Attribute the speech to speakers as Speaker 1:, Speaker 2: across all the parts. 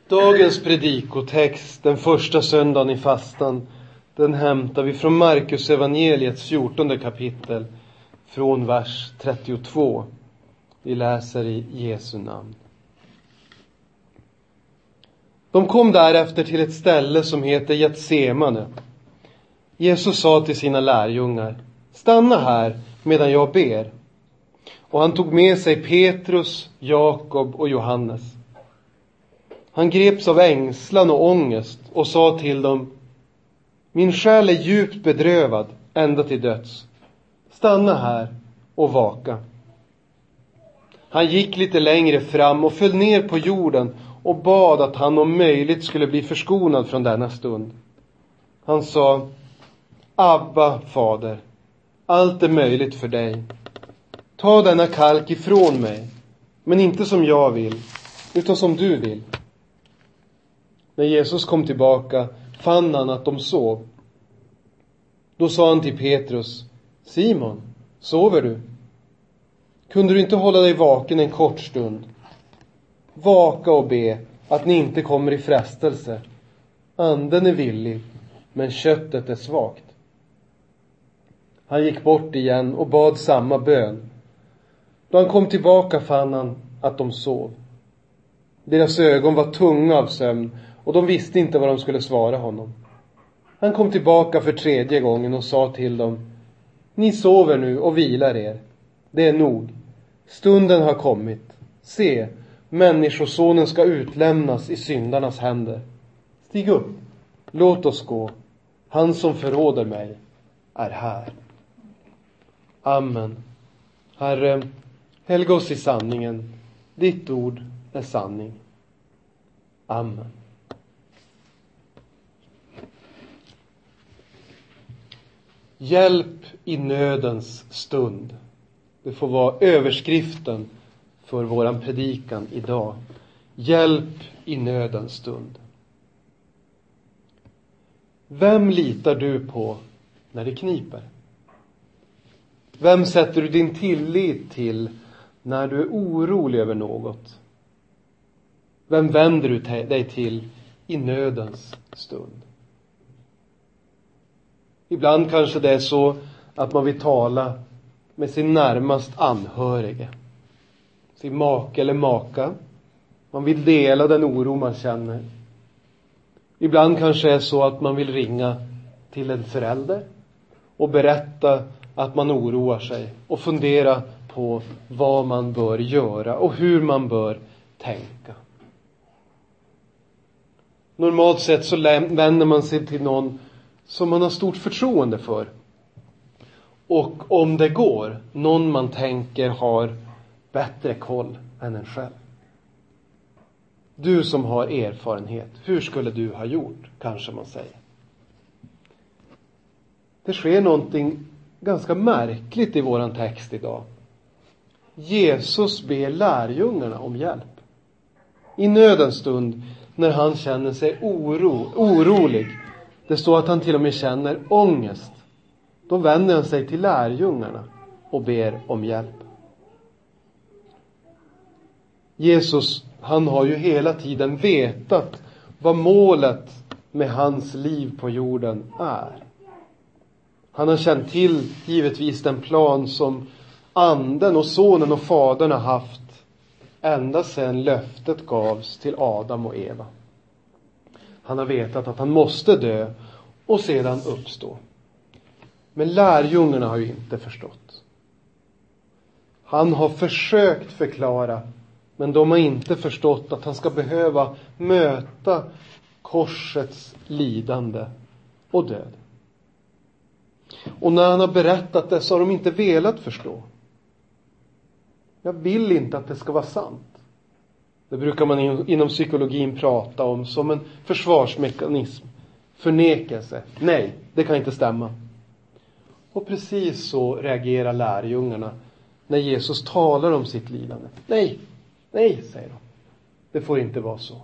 Speaker 1: Dagens predikotext, den första söndagen i fastan, den hämtar vi från Markus evangeliets 14:e kapitel, från vers 32. Vi läser i Jesu namn. De kom därefter till ett ställe som heter Getsemane. Jesus sa till sina lärjungar: stanna här medan jag ber. Och han tog med sig Petrus, Jakob och Johannes. Han greps av ängslan och ångest och sa till dem: min själ är djupt bedrövad ända till döds. Stanna här och vaka. Han gick lite längre fram och föll ner på jorden och bad att han om möjligt skulle bli förskonad från denna stund. Han sa: Abba, fader, allt är möjligt för dig. Ta denna kalk ifrån mig, men inte som jag vill, utan som du vill. När Jesus kom tillbaka fann han att de sov. Då sa han till Petrus: Simon, sover du? Kunde du inte hålla dig vaken en kort stund? Vaka och be att ni inte kommer i frestelse. Anden är villig, men köttet är svagt. Han gick bort igen och bad samma bön. Då han kom tillbaka fann han att de sov. Deras ögon var tunga av sömn och de visste inte vad de skulle svara honom. Han kom tillbaka för 3:e gången och sa till dem: ni sover nu och vilar er. Det är nog. Stunden har kommit. Se, människosonen ska utlämnas i syndarnas händer. Stig upp, låt oss gå. Han som förråder mig är här. Amen. Herre, helga oss i sanningen. Ditt ord är sanning. Amen. Hjälp i nödens stund. Det får vara överskriften för våran predikan idag. Hjälp i nödens stund. Vem litar du på när det kniper? Vem sätter du din tillit till när du är orolig över något? Vem vänder du dig till i nödens stund? Ibland kanske det är så att man vill tala med sin närmast anhörige, sin make eller maka. Man vill dela den oro man känner. Ibland kanske det är så att man vill ringa till en förälder och berätta att man oroar sig och fundera på vad man bör göra och hur man bör tänka. Normalt sett så vänder man sig till någon som man har stort förtroende för. Och om det går, någon man tänker har bättre koll än en själv. Du som har erfarenhet, hur skulle du ha gjort, kanske man säger. Det sker någonting ganska märkligt i våran text idag. Jesus ber lärjungarna om hjälp. I nödens stund, när han känner sig orolig. Det står att han till och med känner ångest. Då vänder han sig till lärjungarna och ber om hjälp. Jesus, han har ju hela tiden vetat vad målet med hans liv på jorden är. Han har känt till givetvis den plan som anden och sonen och fadern har haft ända sedan löftet gavs till Adam och Eva. Han har vetat att han måste dö och sedan uppstå. Men lärjungarna har ju inte förstått. Han har försökt förklara, men de har inte förstått att han ska behöva möta korsets lidande och död. Och när han har berättat det så har de inte velat förstå. Jag vill inte att det ska vara sant. Det brukar man inom psykologin prata om som en försvarsmekanism. Förnekelse. Nej, det kan inte stämma. Och precis så reagerar lärjungarna när Jesus talar om sitt lidande. Nej, nej, säger de. Det får inte vara så.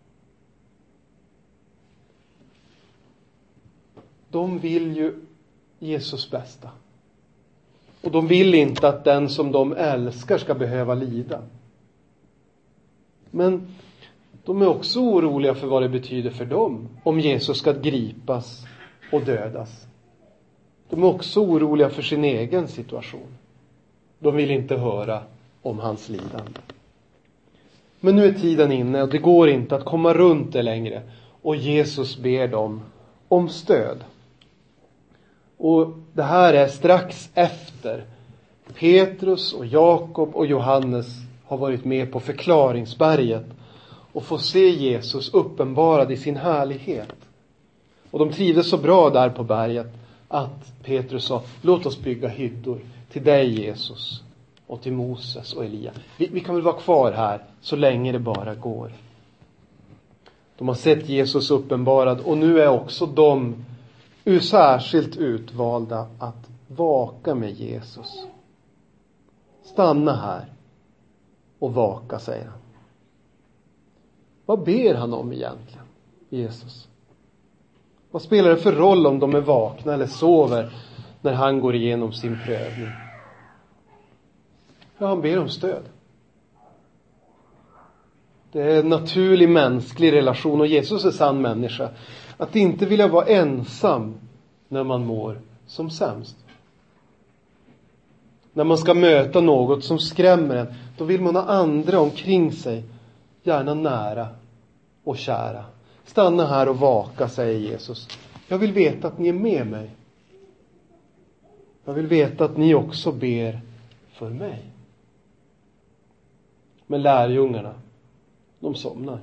Speaker 1: De vill ju Jesus bästa. Och de vill inte att den som de älskar ska behöva lida. Men De är också oroliga för vad det betyder för dem om Jesus ska gripas och dödas. De är också oroliga för sin egen situation. De vill inte höra om hans lidande. Men nu är tiden inne och det går inte att komma runt det längre. Och Jesus ber dem om stöd. Och det här är strax efter Petrus och Jakob och Johannes har varit med på förklaringsberget och får se Jesus uppenbarad i sin härlighet. Och de trivdes så bra där på berget att Petrus sa: låt oss bygga hyddor till dig, Jesus, och till Moses och Elia. Vi kan väl vara kvar här så länge det bara går. De har sett Jesus uppenbarad och nu är också de särskilt utvalda att vaka med Jesus. Stanna här och vaka, säger han. Vad ber han om egentligen, Jesus? Vad spelar det för roll om de är vakna eller sover när han går igenom sin prövning? Ja, han ber om stöd. Det är en naturlig mänsklig relation och Jesus är sann människa. Att inte vilja vara ensam när man mår som sämst. När man ska möta något som skrämmer en, då vill man ha andra omkring sig, gärna nära och kära. Stanna här och vaka, säger Jesus. Jag vill veta att ni är med mig. Jag vill veta att ni också ber för mig. Men lärjungarna, de somnar.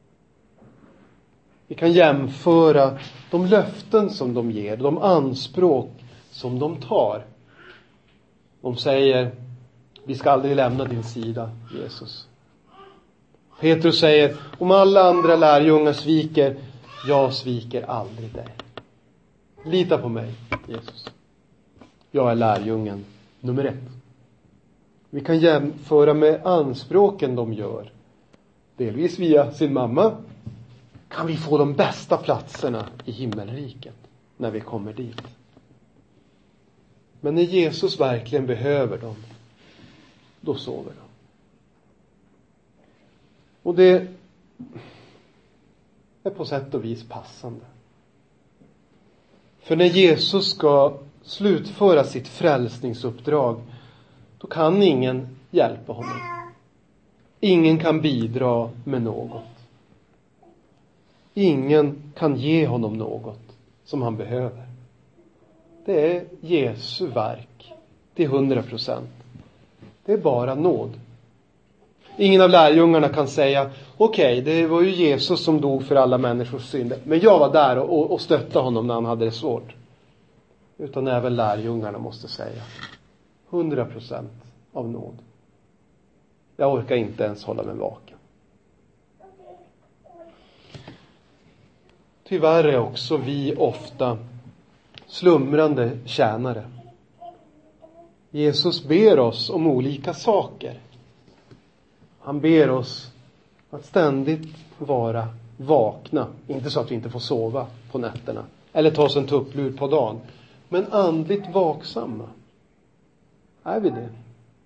Speaker 1: Vi kan jämföra de löften som de ger, de anspråk som de tar. De säger: vi ska aldrig lämna din sida, Jesus. Petrus säger: om alla andra lärjungar sviker, jag sviker aldrig dig. Lita på mig, Jesus. Jag är lärjungen nummer 1. Vi kan jämföra med anspråken de gör. Delvis via sin mamma. Kan vi få de bästa platserna i himmelriket när vi kommer dit? Men när Jesus verkligen behöver dem, då sover de. Och det är på sätt och vis passande. För när Jesus ska slutföra sitt frälsningsuppdrag, då kan ingen hjälpa honom. Ingen kan bidra med något. Ingen kan ge honom något som han behöver. Det är Jesu verk till 100%. Det är bara nåd. Ingen av lärjungarna kan säga: okej, det var ju Jesus som dog för alla människors synder, men jag var där och stöttade honom när han hade det svårt. Utan även lärjungarna måste säga: 100% av nåd. Jag orkar inte ens hålla mig vaken. Tyvärr är också vi ofta slumrande tjänare. Jesus ber oss om olika saker. Han ber oss att ständigt vara vakna. Inte så att vi inte får sova på nätterna. Eller ta oss en tupplur på dagen. Men andligt vaksamma. Är vi det?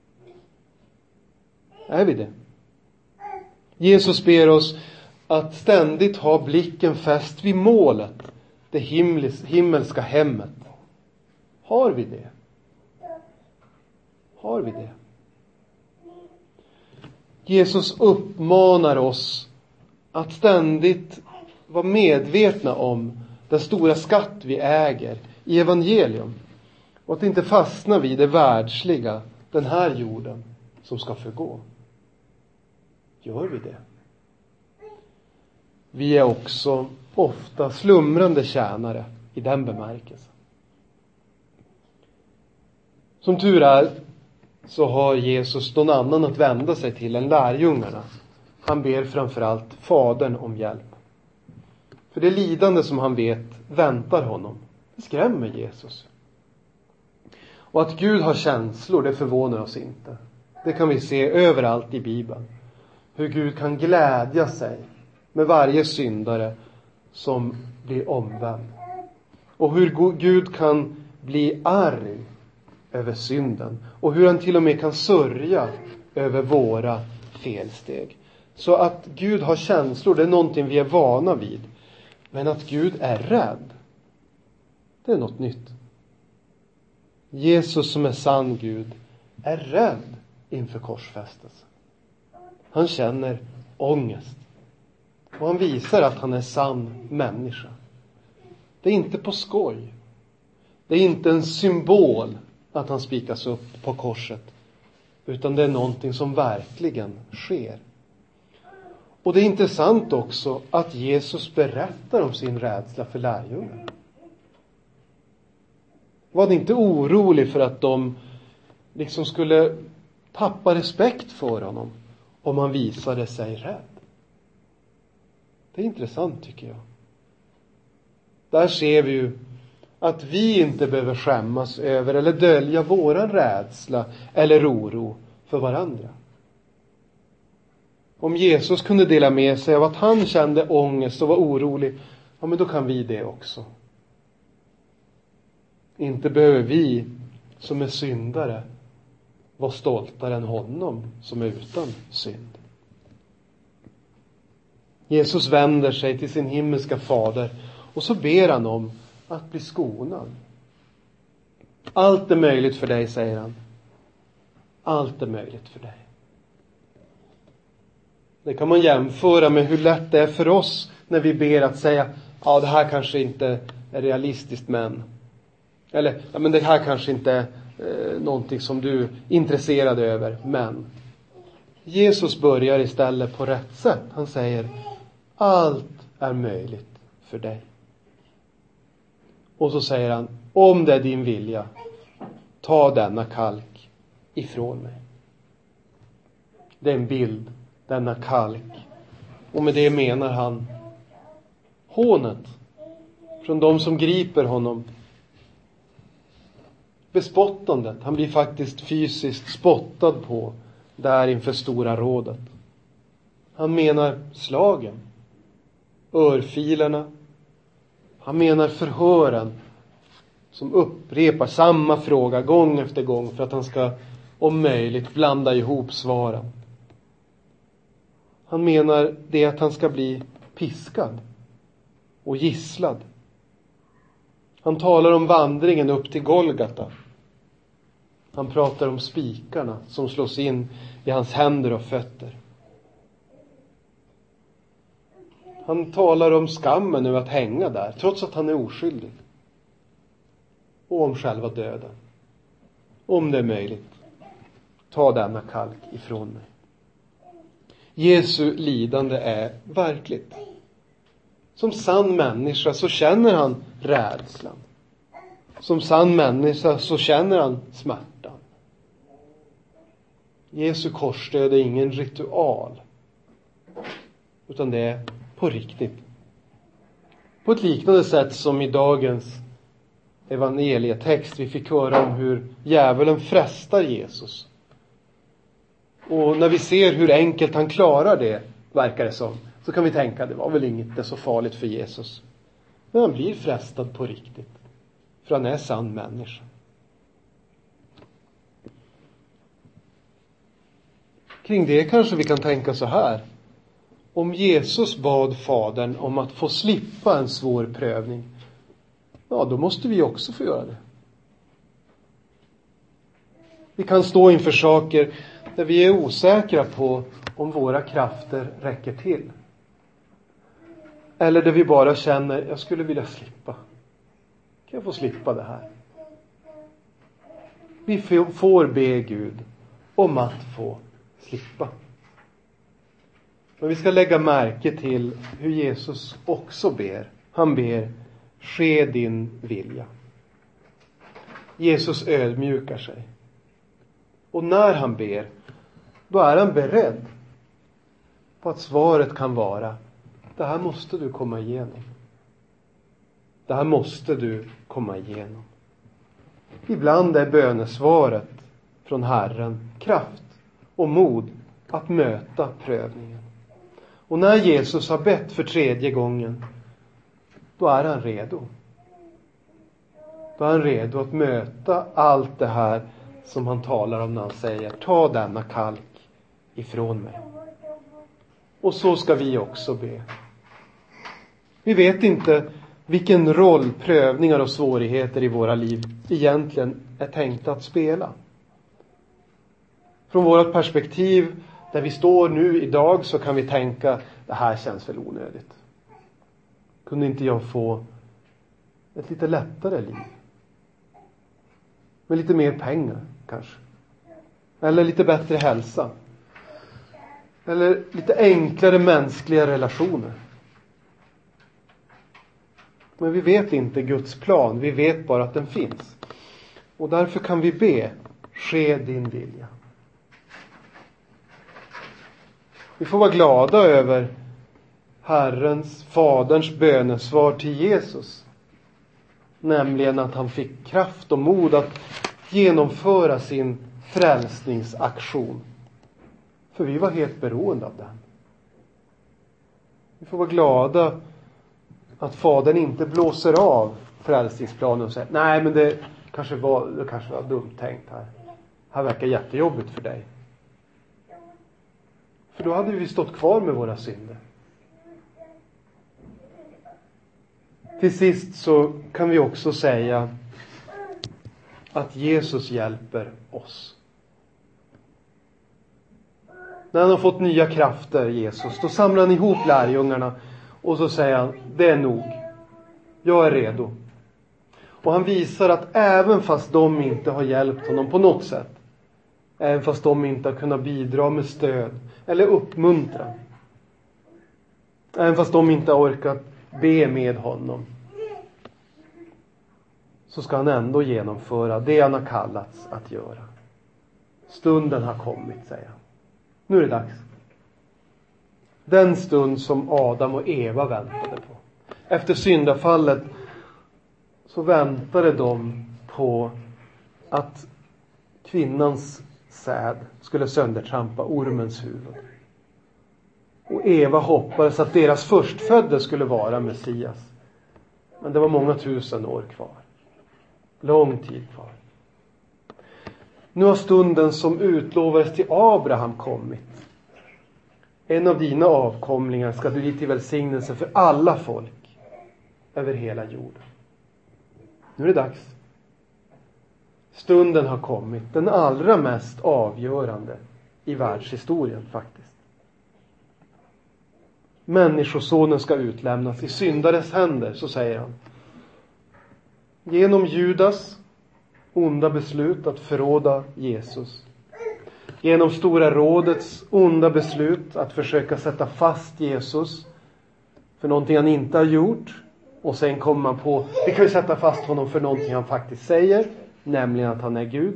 Speaker 1: Är vi det? Jesus ber oss att ständigt ha blicken fäst vid målet. Det himmelska hemmet. Har vi det? Har vi det? Jesus uppmanar oss att ständigt vara medvetna om den stora skatt vi äger i evangelium. Och att inte fastna vid det världsliga, den här jorden som ska förgå. Gör vi det? Vi är också ofta slumrande tjänare i den bemärkelsen. Som tur är så har Jesus någon annan att vända sig till än lärjungarna. Han ber framförallt Fadern om hjälp. För det lidande som han vet väntar honom, det skrämmer Jesus. Och att Gud har känslor, det förvånar oss inte. Det kan vi se överallt i Bibeln. Hur Gud kan glädja sig med varje syndare som blir omvänd. Och hur Gud kan bli arg över synden. Och hur han till och med kan sörja över våra felsteg. Så att Gud har känslor, det är någonting vi är vana vid. Men att Gud är rädd, det är något nytt. Jesus som är sann Gud är rädd inför korsfästelsen. Han känner ångest. Och han visar att han är sann människa. Det är inte på skoj. Det är inte en symbol att han spikas upp på korset. Utan det är någonting som verkligen sker. Och det är intressant också att Jesus berättar om sin rädsla för lärjungarna. Var han inte orolig för att de liksom skulle tappa respekt för honom om han visade sig rädd? Det är intressant tycker jag. Där ser vi ju att vi inte behöver skämmas över eller dölja våran rädsla eller oro för varandra. Om Jesus kunde dela med sig av att han kände ångest och var orolig, ja men då kan vi det också. Inte behöver vi som är syndare vara stoltare än honom som är utan synd. Jesus vänder sig till sin himmelska fader och så ber han om att bli skonad. Allt är möjligt för dig, säger han. Allt är möjligt för dig. Det kan man jämföra med hur lätt det är för oss när vi ber att säga, ja det här kanske inte är realistiskt men. Eller, ja men det här kanske inte är någonting som du är intresserad över, men. Jesus börjar istället på rätt sätt. Han säger, allt är möjligt för dig. Och så säger han, om det är din vilja, ta denna kalk ifrån mig. Det är en bild, denna kalk. Och med det menar han hånet från de som griper honom. Bespottandet, han blir faktiskt fysiskt spottad på där inför stora rådet. Han menar slagen, örfilarna. Han menar förhören som upprepar samma fråga gång efter gång för att han ska om möjligt blanda ihop svaren. Han menar det att han ska bli piskad och gisslad. Han talar om vandringen upp till Golgata. Han pratar om spikarna som slås in i hans händer och fötter. Han talar om skammen över att hänga där, trots att han är oskyldig. Och om själva döden. Om det är möjligt, ta denna kalk ifrån mig. Jesu lidande är verkligt. Som sann människa så känner han rädslan. Som sann människa så känner han smärtan. Jesu korsdöd är ingen ritual. Utan det är på riktigt. På ett liknande sätt som i dagens evangelietext vi fick höra om hur djävulen frestar Jesus. Och när vi ser hur enkelt han klarar det, verkar det som, så kan vi tänka, det var väl inte så farligt för Jesus. Men han blir frestad på riktigt. För han är sann människa. Kring det kanske vi kan tänka så här. Om Jesus bad Fadern om att få slippa en svår prövning, ja då måste vi också få göra det. Vi kan stå inför saker där vi är osäkra på om våra krafter räcker till. Eller där vi bara känner, jag skulle vilja slippa. Kan jag få slippa det här? Vi får be Gud om att få slippa. Men vi ska lägga märke till hur Jesus också ber. Han ber, ske din vilja. Jesus ödmjukar sig. Och när han ber, då är han beredd på att svaret kan vara, det här måste du komma igenom. Det här måste du komma igenom. Ibland är bönesvaret från Herren kraft och mod att möta prövningen. Och när Jesus har bett för 3:e gången, då är han redo. Då är han redo att möta allt det här som han talar om när han säger, ta denna kalk ifrån mig. Och så ska vi också be. Vi vet inte vilken roll prövningar och svårigheter i våra liv egentligen är tänkta att spela. Från vårt perspektiv, där vi står nu idag, så kan vi tänka, det här känns väl onödigt. Kunde inte jag få ett lite lättare liv? Med lite mer pengar kanske. Eller lite bättre hälsa. Eller lite enklare mänskliga relationer. Men vi vet inte Guds plan. Vi vet bara att den finns. Och därför kan vi be, ske din vilja. Vi får vara glada över Herrens, Faderns bönesvar till Jesus. Nämligen att han fick kraft och mod att genomföra sin frälsningsaktion. För vi var helt beroende av den. Vi får vara glada att Fadern inte blåser av frälsningsplanen och säger, nej men det kanske var dumt tänkt här. Här verkar jättejobbigt för dig. För då hade vi stått kvar med våra synder. Till sist så kan vi också säga att Jesus hjälper oss. När han har fått nya krafter, Jesus, då samlar han ihop lärjungarna och så säger han, det är nog. Jag är redo. Och han visar att även fast de inte har hjälpt honom på något sätt, även fast de inte har kunnat bidra med stöd eller uppmuntra, även fast de inte har orkat be med honom, så ska han ändå genomföra det han har kallats att göra. Stunden har kommit, säger han. Nu är det dags. Den stund som Adam och Eva väntade på. Efter syndafallet så väntade de på att kvinnans säd skulle söndertrampa ormens huvud. Och Eva hoppades att deras förstfödde skulle vara Messias. Men det var många tusen år kvar. Lång tid kvar. Nu har stunden som utlovades till Abraham kommit. En av dina avkomlingar ska bli till välsignelse för alla folk över hela jorden. Nu är det dags. Stunden har kommit. Den allra mest avgörande i världshistorien faktiskt. Människosonen ska utlämnas i syndares händer, så säger han. Genom Judas onda beslut att förråda Jesus. Genom Stora rådets onda beslut att försöka sätta fast Jesus för någonting han inte har gjort. Och sen kommer man på, vi kan ju sätta fast honom för någonting han faktiskt säger, nämligen att han är Gud.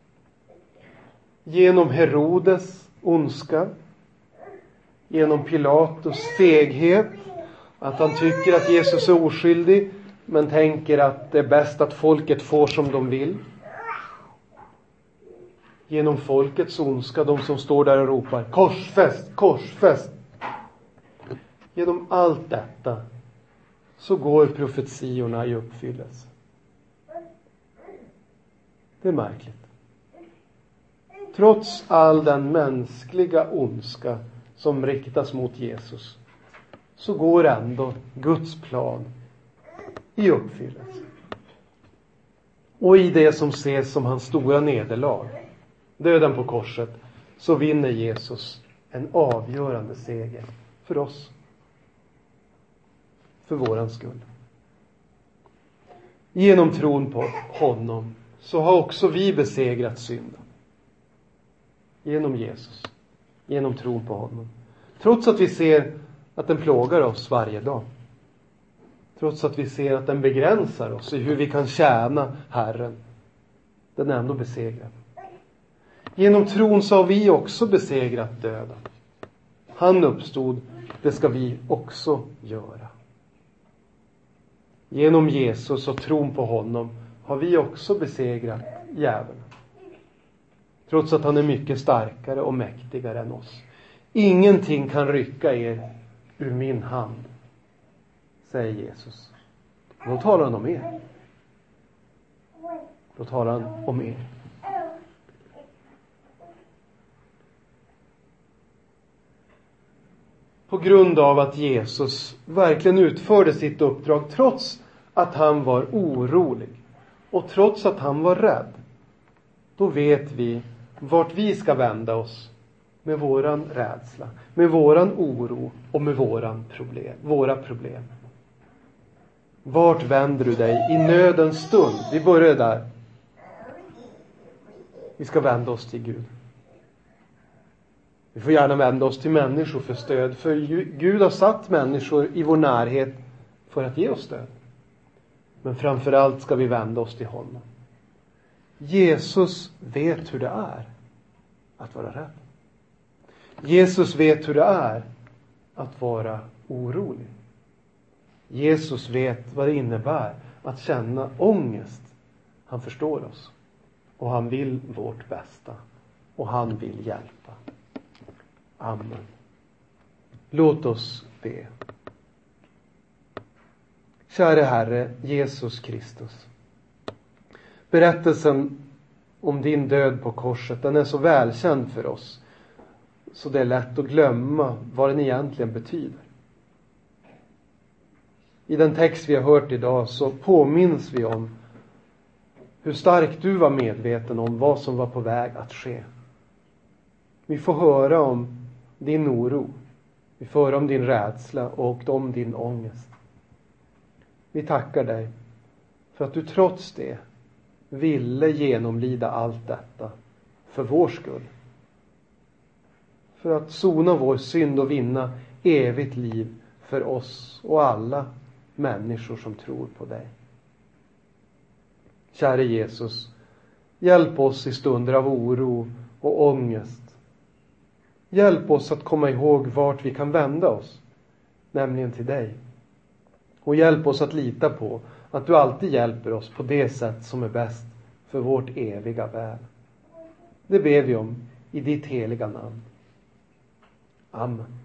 Speaker 1: Genom Herodes ondska. Genom Pilatus feghet, att han tycker att Jesus är oskyldig, men tänker att det är bäst att folket får som de vill. Genom folkets ondska, de som står där och ropar, korsfäst, korsfäst. Genom allt detta så går profetiorna i uppfyllelse. Det är märkligt. Trots all den mänskliga ondska som riktas mot Jesus, så går ändå Guds plan i uppfyllelse. Och i det som ses som hans stora nederlag, döden på korset, så vinner Jesus en avgörande seger för oss. För våran skull. Genom tron på honom så har också vi besegrat synden. Genom Jesus. Genom tron på honom. Trots att vi ser att den plågar oss varje dag. Trots att vi ser att den begränsar oss i hur vi kan tjäna Herren. Den är ändå besegrad. Genom tron så har vi också besegrat döden. Han uppstod, det ska vi också göra. Genom Jesus och tron på honom har vi också besegrat djävulen. Trots att han är mycket starkare och mäktigare än oss. Ingenting kan rycka er ur min hand, säger Jesus. Då talar han om er. Då talar han om er. på grund av att Jesus verkligen utförde sitt uppdrag trots att han var orolig och trots att han var rädd. Då vet vi vart vi ska vända oss med våran rädsla, med våran oro och med våra problem. Vart vänder du dig i nödens stund? Vi börjar där. Vi ska vända oss till Gud. Vi får gärna vända oss till människor för stöd. För Gud har satt människor i vår närhet för att ge oss stöd. Men framförallt ska vi vända oss till honom. Jesus vet hur det är att vara rädd. Jesus vet hur det är att vara orolig. Jesus vet vad det innebär att känna ångest. Han förstår oss. Och han vill vårt bästa. Och han vill hjälpa. Amen. Låt oss be. Käre Herre Jesus Kristus. Berättelsen om din död på korset, den är så välkänd för oss. Så det är lätt att glömma vad den egentligen betyder. I den text vi har hört idag så påminns vi om hur starkt du var medveten om vad som var på väg att ske. Vi får höra om din oro. Vi får höra om din rädsla och om din ångest. Vi tackar dig för att du trots det ville genomlida allt detta för vår skull. För att sona vår synd och vinna evigt liv för oss och alla människor som tror på dig. Käre Jesus, hjälp oss i stunder av oro och ångest. Hjälp oss att komma ihåg vart vi kan vända oss, nämligen till dig. Och hjälp oss att lita på att du alltid hjälper oss på det sätt som är bäst för vårt eviga väl. Det ber vi om i ditt heliga namn. Amen.